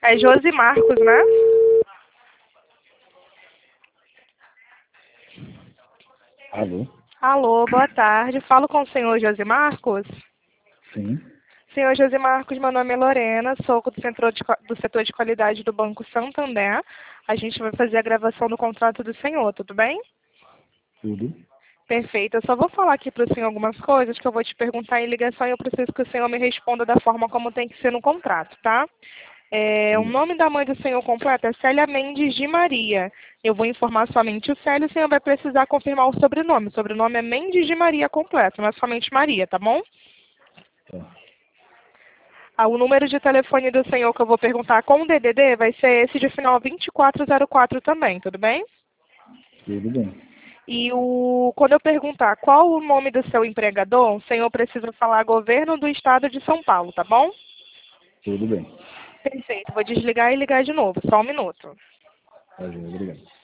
É Josi Marcos, né? Alô? Alô, boa tarde. Falo com o senhor Josi Marcos? Sim. Senhor Josi Marcos, meu nome é Lorena, sou do setor de qualidade do Banco Santander. A gente vai fazer a gravação do contrato do senhor, tudo bem? Tudo? Perfeito. Eu só vou falar aqui para o senhor algumas coisas que eu vou te perguntar em ligação e eu preciso que o senhor me responda da forma como tem que ser no contrato, tá? O Tudo. nome da mãe do senhor completo é Célia Mendes de Maria. Eu vou informar somente o Célio, o senhor vai precisar confirmar o sobrenome. O sobrenome é Mendes de Maria completo, não é somente Maria, tá bom? Tá. O número de telefone do senhor que eu vou perguntar com o DDD vai ser esse de final 2404 também, tudo bem? Tudo bem. E quando eu perguntar qual o nome do seu empregador, o senhor precisa falar governo do estado de São Paulo, tá bom? Tudo bem. Perfeito. Vou desligar e ligar de novo. Só um minuto. Tá, joia, obrigado.